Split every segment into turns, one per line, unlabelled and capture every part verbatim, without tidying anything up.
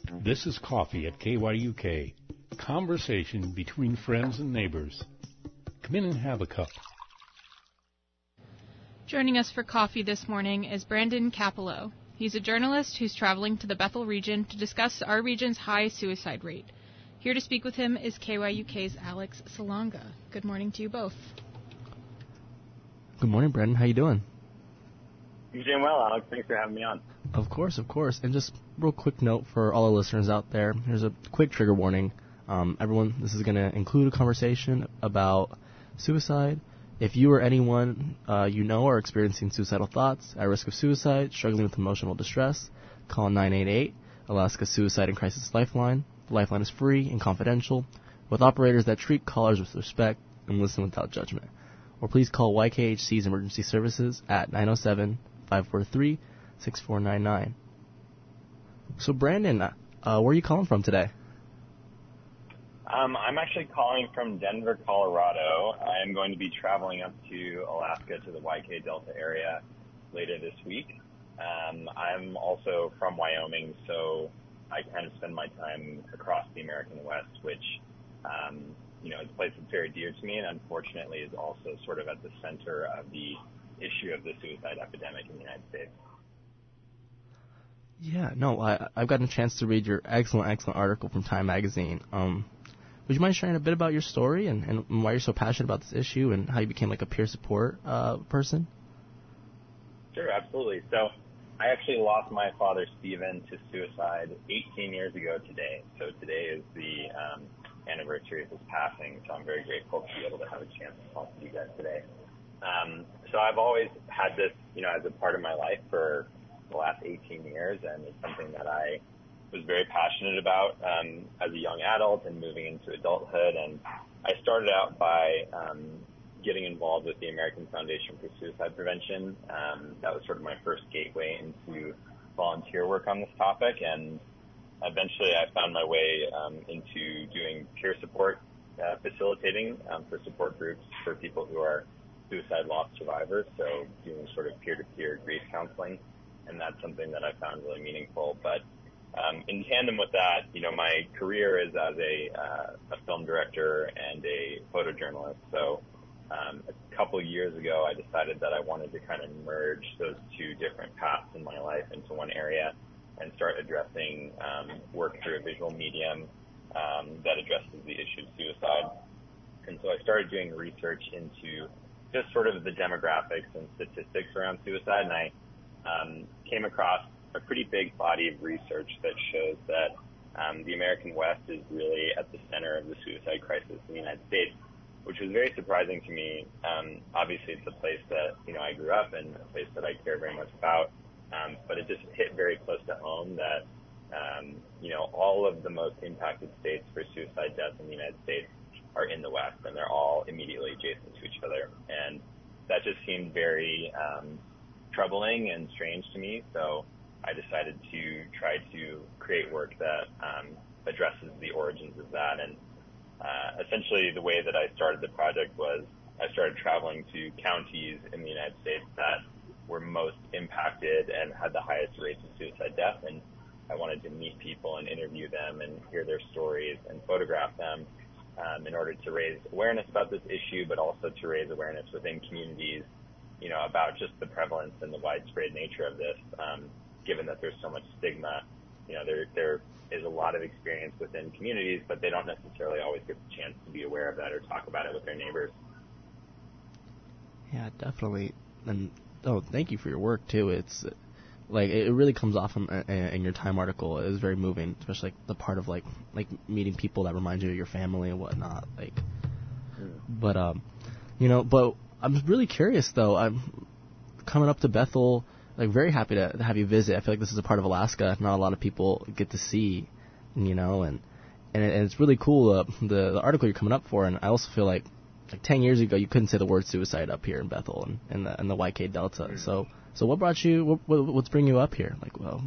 This is Coffee at K Y U K. Conversation between friends and neighbors. Come in and have a cup.
Joining us for coffee this morning is Brandon Capello. He's a journalist who's traveling to the Bethel region to discuss our region's high suicide rate. Here to speak with him is K Y U K's Alex Salonga. Good morning to you both.
Good morning, Brandon. How you doing?
You're doing well, Alex. Thanks for having me on.
Of course, of course. And just real quick note for all the listeners out there. Here's a quick trigger warning. Um, everyone, this is going to include a conversation about suicide. If you or anyone uh, you know are experiencing suicidal thoughts, at risk of suicide, struggling with emotional distress, call nine eight eight, Alaska Suicide and Crisis Lifeline. The lifeline is free and confidential, with operators that treat callers with respect and listen without judgment. Or please call Y K H C's Emergency Services at nine oh seven, five four three, six four nine nine. So, Brandon, uh, where are you calling from today?
Um, I'm actually calling from Denver, Colorado. I am going to be traveling up to Alaska to the Y K Delta area later this week. Um, I'm also from Wyoming, so I kind of spend my time across the American West, which, um, you know, is a place that's very dear to me and unfortunately is also sort of at the center of the issue of the suicide epidemic in the United States.
Yeah, no, I, I've gotten a chance to read your excellent, excellent article from Time Magazine. Um, would you mind sharing a bit about your story and, and why you're so passionate about this issue and how you became like a peer support uh, person?
Sure, absolutely. So I actually lost my father, Stephen, to suicide eighteen years ago today. So today is the um, anniversary of his passing, so I'm very grateful to be able to have a chance to talk to you guys today. Um, so I've always had this, you know, as a part of my life for the last eighteen years, and it's something that I was very passionate about um, as a young adult and moving into adulthood. And I started out by um, getting involved with the American Foundation for Suicide Prevention. Um, that was sort of my first gateway into volunteer work on this topic, and eventually I found my way um, into doing peer support uh, facilitating um, for support groups for people who are suicide loss survivors, so doing sort of peer-to-peer grief counseling, and that's something that I found really meaningful. But um, in tandem with that, you know, my career is as a, uh, a film director and a photojournalist. So um, a couple years ago, I decided that I wanted to kind of merge those two different paths in my life into one area and start addressing um, work through a visual medium um, that addresses the issue of suicide. And so I started doing research into just sort of the demographics and statistics around suicide, and I um, came across a pretty big body of research that shows that um, the American West is really at the center of the suicide crisis in the United States, which was very surprising to me. Um, obviously, it's a place that, you know, I grew up in, a place that I care very much about, um, but it just hit very close to home that, um, you know, all of the most impacted states for suicide deaths in the United States are in the West, and they're all immediately adjacent to each other. And that just seemed very um, troubling and strange to me. So I decided to try to create work that um, addresses the origins of that. And uh, essentially the way that I started the project was I started traveling to counties in the United States that were most impacted and had the highest rates of suicide death. And I wanted to meet people and interview them and hear their stories and photograph them Um, in order to raise awareness about this issue, but also to raise awareness within communities, you know, about just the prevalence and the widespread nature of this, um, given that there's so much stigma. You know, there there is a lot of experience within communities, but they don't necessarily always get the chance to be aware of that or talk about it with their neighbors.
Yeah, definitely. And oh, thank you for your work, too. It's like it really comes off in, in your Time article. It was very moving, especially like the part of like like meeting people that remind you of your family and whatnot. Like, mm. but um, you know, but I'm really curious though. I'm coming up to Bethel. Like, very happy to have you visit. I feel like this is a part of Alaska not a lot of people get to see, you know, and and, it, and it's really cool uh, the the article you're coming up for. And I also feel like like ten years ago you couldn't say the word suicide up here in Bethel and in the in the Y K Delta. Mm. So. So what brought you, what, what, what's bringing you up here? Like, well,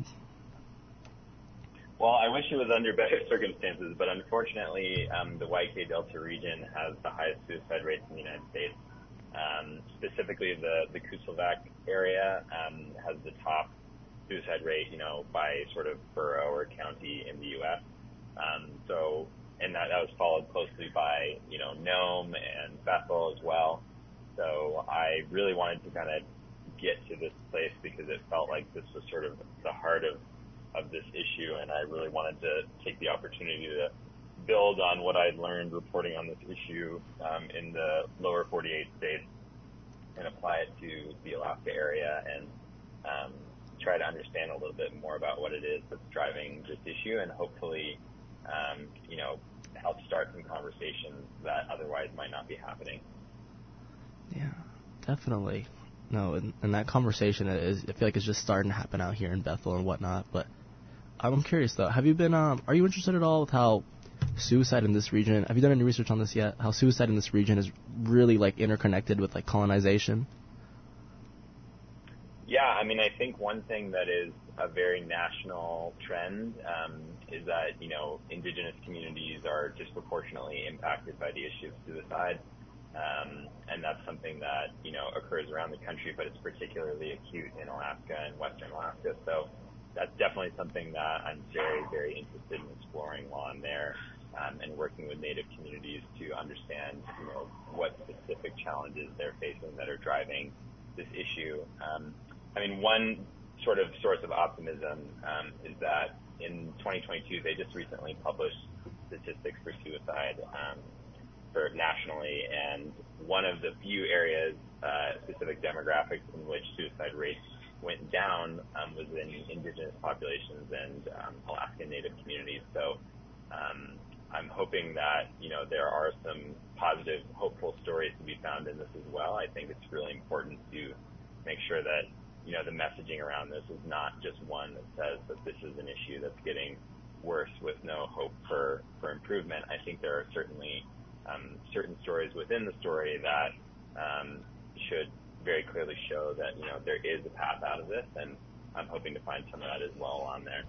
well, I wish it was under better circumstances, but unfortunately, um, the Y K Delta region has the highest suicide rates in the United States. Um, specifically, the, the Kusilvac area um, has the top suicide rate, you know, by sort of borough or county in the U S. Um, so, and that, that was followed closely by, you know, Nome and Bethel as well. So I really wanted to kind of get to this place because it felt like this was sort of the heart of, of this issue, and I really wanted to take the opportunity to build on what I'd learned reporting on this issue um, in the lower forty-eight states and apply it to the Alaska area and um, try to understand a little bit more about what it is that's driving this issue, and hopefully, um, you know, help start some conversations that otherwise might not be happening.
Yeah, definitely. No, and, and that conversation is, I feel like it's just starting to happen out here in Bethel and whatnot. But I'm curious though, have you been, um, are you interested at all with how suicide in this region, have you done any research on this yet? How suicide in this region is really like interconnected with like colonization?
Yeah, I mean, I think one thing that is a very national trend um, is that, you know, indigenous communities are disproportionately impacted by the issue of suicide. Um, and that's something that, you know, occurs around the country, but it's particularly acute in Alaska and Western Alaska. So that's definitely something that I'm very, very interested in exploring while I'm there, um, and working with Native communities to understand, you know, what specific challenges they're facing that are driving this issue. Um, I mean, one sort of source of optimism um, is that in twenty twenty-two, they just recently published statistics for suicide um, for nationally, and one of the few areas, uh, specific demographics in which suicide rates went down um, was in indigenous populations and um, Alaskan Native communities. So um, I'm hoping that, you know, there are some positive, hopeful stories to be found in this as well. I think it's really important to make sure that, you know, the messaging around this is not just one that says that this is an issue that's getting worse with no hope for, for improvement. I think there are certainly um, certain stories within the story that um, should very clearly show that, you know, there is a path out of this, and I'm hoping to find some of that as well on there.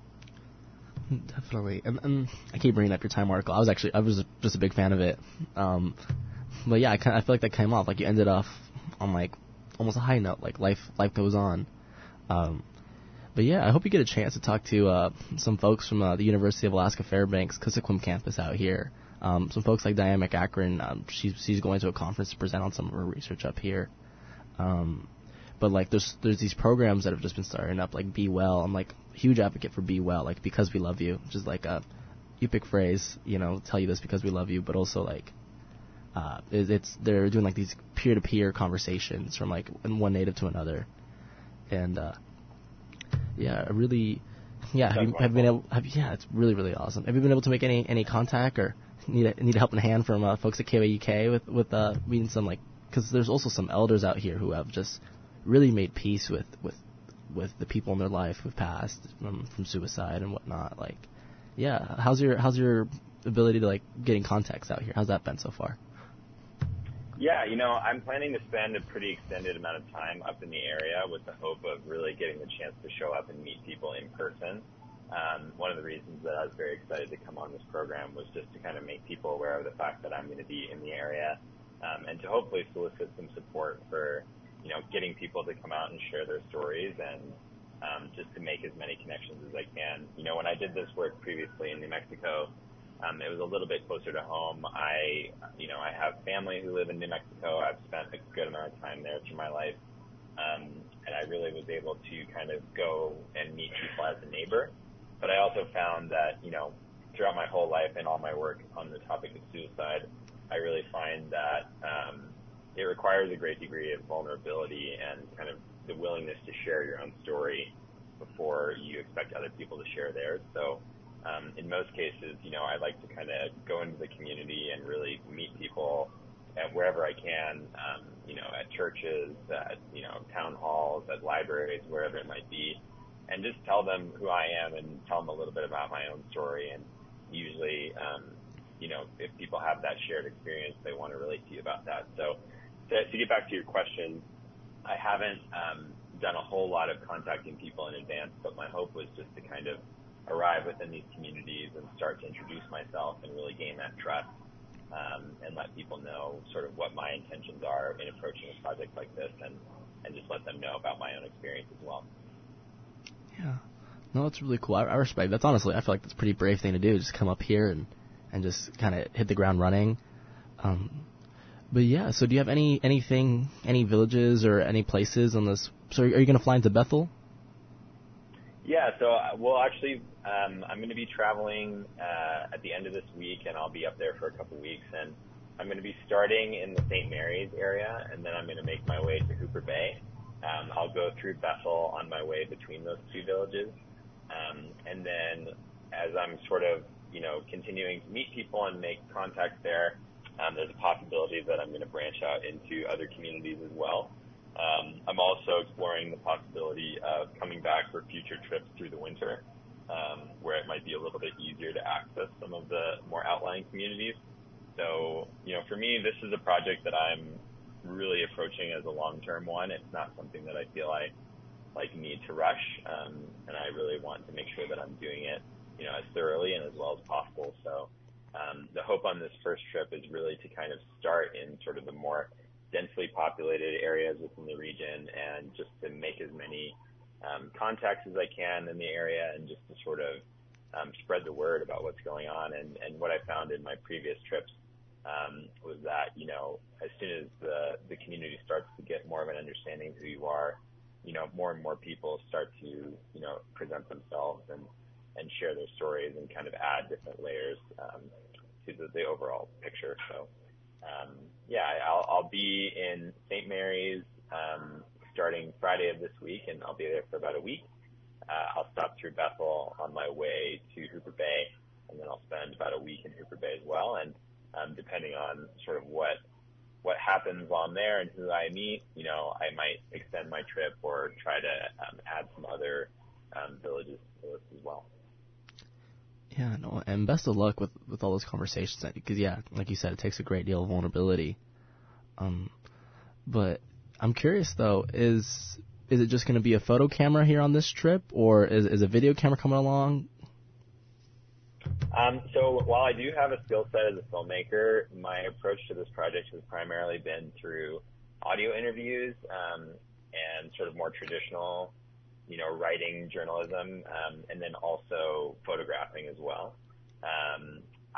Definitely. And, and I keep bringing up your Time article. I was actually, I was just a big fan of it. Um, but yeah, I, kind of, I feel like that came off. Like you ended off on like almost a high note, like life life goes on. Um, but yeah, I hope you get a chance to talk to uh, some folks from uh, the University of Alaska Fairbanks Kuskokwim campus out here. Um, some folks like Diane McAkron, um, she's, she's going to a conference to present on some of her research up here. Um, but like there's there's these programs that have just been starting up, like Be Well. I'm like a huge advocate for Be Well, like because we love you, which is like a Yupik phrase, you know, tell you this because we love you, but also like uh, it, it's they're doing like these peer-to-peer conversations from like one native to another, and uh, yeah, I really, yeah, have you, have you been able, have, yeah, it's really really awesome. Have you been able to make any any contact or need a, need a helping hand from uh, folks at K Y U K with with uh, meeting some like, because there's also some elders out here who have just really made peace with, with with the people in their life who've passed from, from suicide and whatnot. Like, yeah, how's your how's your ability to like get in contacts out here? How's that been so far?
Yeah, you know, I'm planning to spend a pretty extended amount of time up in the area with the hope of really getting the chance to show up and meet people in person. Um, one of the reasons that I was very excited to come on this program was just to kind of make people aware of the fact that I'm going to be in the area, um, and to hopefully solicit some support for, you know, getting people to come out and share their stories, and um, just to make as many connections as I can. You know, when I did this work previously in New Mexico, um, it was a little bit closer to home. I, you know, I have family who live in New Mexico. I've spent a good amount of time there through my life, um, and I really was able to kind of go and meet people as a neighbor. But I also found that, you know, throughout my whole life and all my work on the topic of suicide, I really find that um, it requires a great degree of vulnerability and kind of the willingness to share your own story before you expect other people to share theirs. So um, in most cases, you know, I like to kind of go into the community and really meet people at wherever I can, um, you know, at churches, at, you know, town halls, at libraries, wherever it might be, and just tell them who I am and tell them a little bit about my own story. And usually, um, you know, if people have that shared experience, they want to relate to you about that. So to, to get back to your question, I haven't um, done a whole lot of contacting people in advance, but my hope was just to kind of arrive within these communities and start to introduce myself and really gain that trust, um, and let people know sort of what my intentions are in approaching a project like this, and, and just let them know about my own experience as well.
Yeah. No, it's really cool. I, I respect. That's honestly, I feel like that's a pretty brave thing to do. Just come up here and, and just kind of hit the ground running. Um, but yeah. So do you have any anything, any villages or any places on this? So are you going to fly into Bethel?
Yeah. So uh, we'll actually, um, I'm going to be traveling uh, at the end of this week, and I'll be up there for a couple weeks. And I'm going to be starting in the Saint Mary's area, and then I'm going to make my way to Hooper Bay. Um, I'll go through Bethel on my way between those two villages. Um, and then as I'm sort of, you know, continuing to meet people and make contacts there, um, there's a possibility that I'm going to branch out into other communities as well. Um, I'm also exploring the possibility of coming back for future trips through the winter, um, where it might be a little bit easier to access some of the more outlying communities. So, you know, for me, this is a project that I'm really approaching as a long-term one. It's not something that I feel I like need to rush, um, and I really want to make sure that I'm doing it, you know, as thoroughly and as well as possible. So um, the hope on this first trip is really to kind of start in sort of the more densely populated areas within the region, and just to make as many um, contacts as I can in the area, and just to sort of um, spread the word about what's going on. And, and what I found in my previous trips um, was that, you know, as soon as the, the community starts to get more of an understanding of who you are, you know, more and more people start to, you know, present themselves and, and share their stories and kind of add different layers um, to the, the overall picture. So, um, yeah, I'll, I'll be in Saint Mary's um, starting Friday of this week, and I'll be there for about a week. Uh, I'll stop through Bethel on my way to Hooper Bay, and then I'll spend about a week in Hooper Bay as well. And um, depending on sort of what what happens on there and who I meet, you know, I might extend my trip or try to um, add some other um, villages to the list as well.
Yeah, no, and best of luck with, with all those conversations, because, yeah, like you said, it takes a great deal of vulnerability. Um, but I'm curious, though, is is it just going to be a photo camera here on this trip, or is, is a video camera coming along?
Um, so while I do have a skill set as a filmmaker, my approach to this project has primarily been through audio interviews um, and sort of more traditional, you know, writing journalism, um, and then also photographing as well. Um,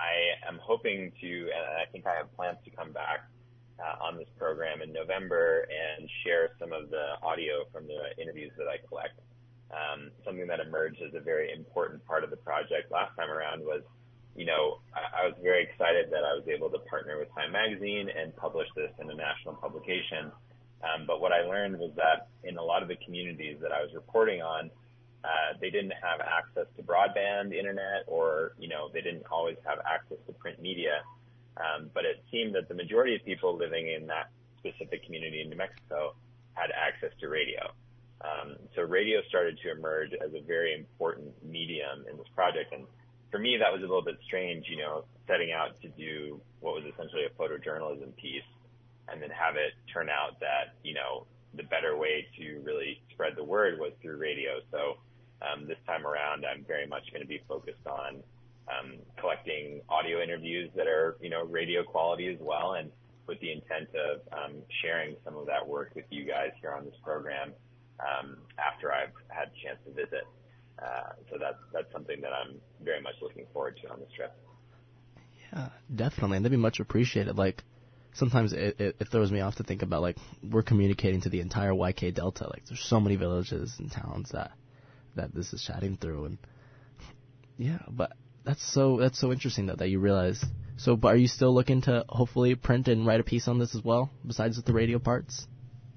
I am hoping to, and I think I have plans to come back uh, on this program in November and share some of the audio from the interviews that I collect. Um, something that emerged as a very important part of the project last time around was, you know, I, I was very excited that I was able to partner with Time Magazine and publish this in a national publication. Um, but what I learned was that in a lot of the communities that I was reporting on, uh, they didn't have access to broadband internet, or, you know, they didn't always have access to print media. Um, but it seemed that the majority of people living in that specific community in New Mexico had access to radio. Um, so radio started to emerge as a very important medium in this project. And for me, that was a little bit strange, you know, setting out to do what was essentially a photojournalism piece, and then have it turn out that, you know, the better way to really spread the word was through radio. So um, this time around, I'm very much going to be focused on um, collecting audio interviews that are, you know, radio quality as well, and with the intent of um, sharing some of that work with you guys here on this program um, after I've had a chance to visit. Uh, so that's, that's something that I'm very much looking forward to on this trip.
Yeah, definitely. And that'd be much appreciated. Like, sometimes it, it, it throws me off to think about, like, we're communicating to the entire Y K Delta. Like, there's so many villages and towns that that this is chatting through. And yeah, but that's so that's so interesting that, that you realize. So, but are you still looking to hopefully print and write a piece on this as well, besides the radio parts?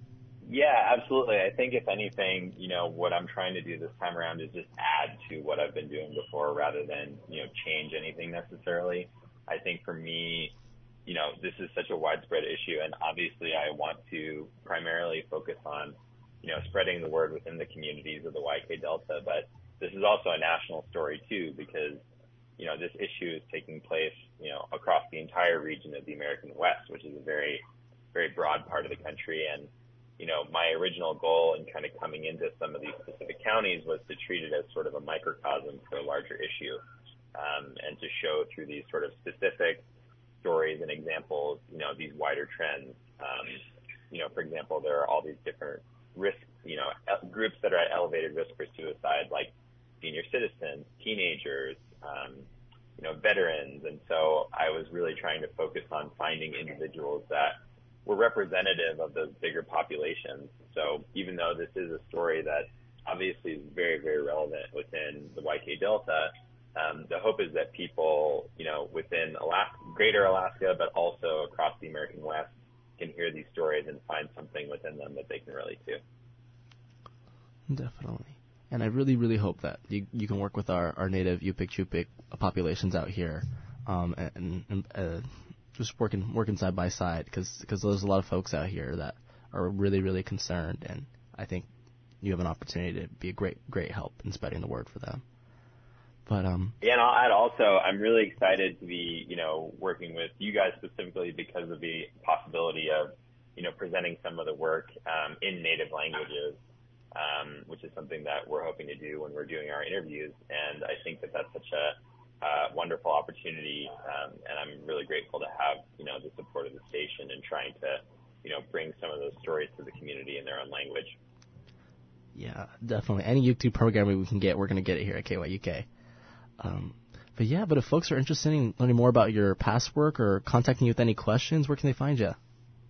Yeah, absolutely. I think if anything, you know, what I'm trying to do this time around is just add to what I've been doing before rather than, you know, change anything necessarily. I think for me, you know, this is such a widespread issue, and obviously I want to primarily focus on, you know, spreading the word within the communities of the Y K Delta, but this is also a national story too, because, you know, this issue is taking place, you know, across the entire region of the American West, which is a very, very broad part of the country. And, you know, my original goal in kind of coming into some of these specific counties was to treat it as sort of a microcosm for a larger issue, um, and to show through these sort of specific stories and examples, you know, these wider trends. Um, you know, for example, there are all these different risk you know, groups that are at elevated risk for suicide, like senior citizens, teenagers, um, you know, veterans. And so I was really trying to focus on finding individuals that were representative of those bigger populations. So even though this is a story that obviously is very, very relevant within the Y K Delta, um, the hope is that people, you know, within Alaska, greater Alaska, but also across the American West, can hear these stories and find something within them that they can relate to.
Definitely. And I really, really hope that you, you can work with our, our native Yupik Chupik populations out here, um, and, and uh, just working working side by side, because there's a lot of folks out here that are really, really concerned, and I think you have an opportunity to be a great, great help in spreading the word for them. But um,
yeah, and I'll add also, I'm really excited to be, you know, working with you guys specifically because of the possibility of, you know, presenting some of the work um, in native languages, um, which is something that we're hoping to do when we're doing our interviews. And I think that that's such a uh, wonderful opportunity, um, and I'm really grateful to have, you know, the support of the station and trying to, you know, bring some of those stories to the community in their own language.
Yeah, definitely. Any YouTube programming we can get, we're going to get it here at K Y U K. Um, but yeah, but if folks are interested in learning more about your past work or contacting you with any questions, where can they find you?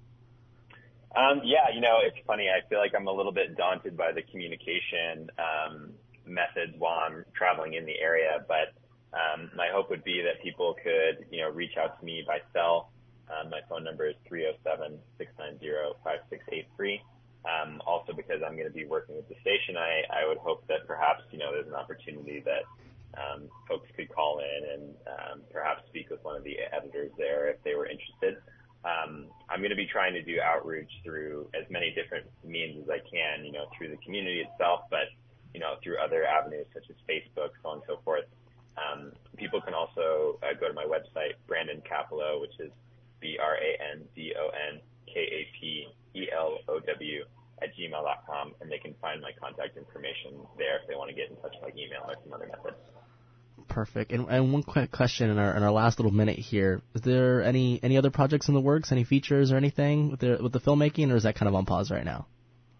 Um, yeah, you know, it's funny. I feel like I'm a little bit daunted by the communication um, methods while I'm traveling in the area, but um, my hope would be that people could, you know, reach out to me by cell. Um, my phone number is three oh seven, six nine zero, five six eight three. Um, also, because I'm going to be working with the station, I, I would hope that perhaps, you know, there's an opportunity that Um, folks could call in and um, perhaps speak with one of the editors there if they were interested. Um, I'm going to be trying to do outreach through as many different means as I can, you know, through the community itself, but, you know, through other avenues such as Facebook, so on and so forth. Um, people can also uh, go to my website, Brandon Kapelow, which is B R A N D O N K A P E L O W at gmail dot com, and they can find my contact information there if they want to get in touch by email or some other method.
Perfect. And, and one quick question in our in our last little minute here: is there any any other projects in the works, any features or anything with the with the filmmaking, or is that kind of on pause right now?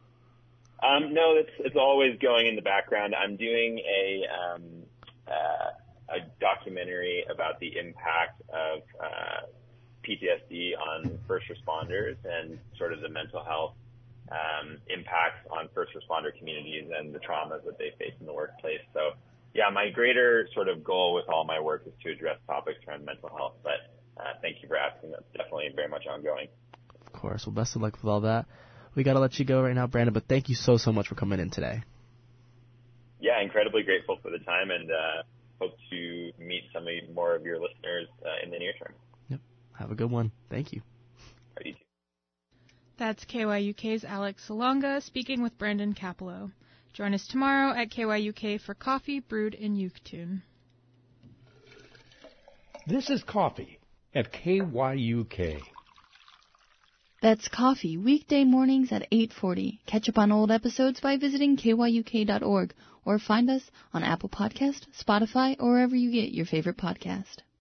Um, no, it's it's always going in the background. I'm doing a um, uh, a documentary about the impact of uh, P T S D on first responders and sort of the mental health Um, impacts on first responder communities and the traumas that they face in the workplace. So, yeah, my greater sort of goal with all my work is to address topics around mental health. But uh, thank you for asking. That's definitely very much ongoing.
Of course. Well, best of luck with all that. We got to let you go right now, Brandon, but thank you so, so much for coming in today.
Yeah, incredibly grateful for the time, and uh, hope to meet some of more of your listeners uh, in the near term.
Yep. Have a good one. Thank you.
All right, you too.
That's K Y U K's Alex Salonga speaking with Brandon Kapelow. Join us tomorrow at K Y U K for Coffee Brewed in Yuktun.
This is Coffee at K Y U K.
That's Coffee, weekday mornings at eight forty. Catch up on old episodes by visiting K Y U K dot org or find us on Apple Podcast, Spotify, or wherever you get your favorite podcast.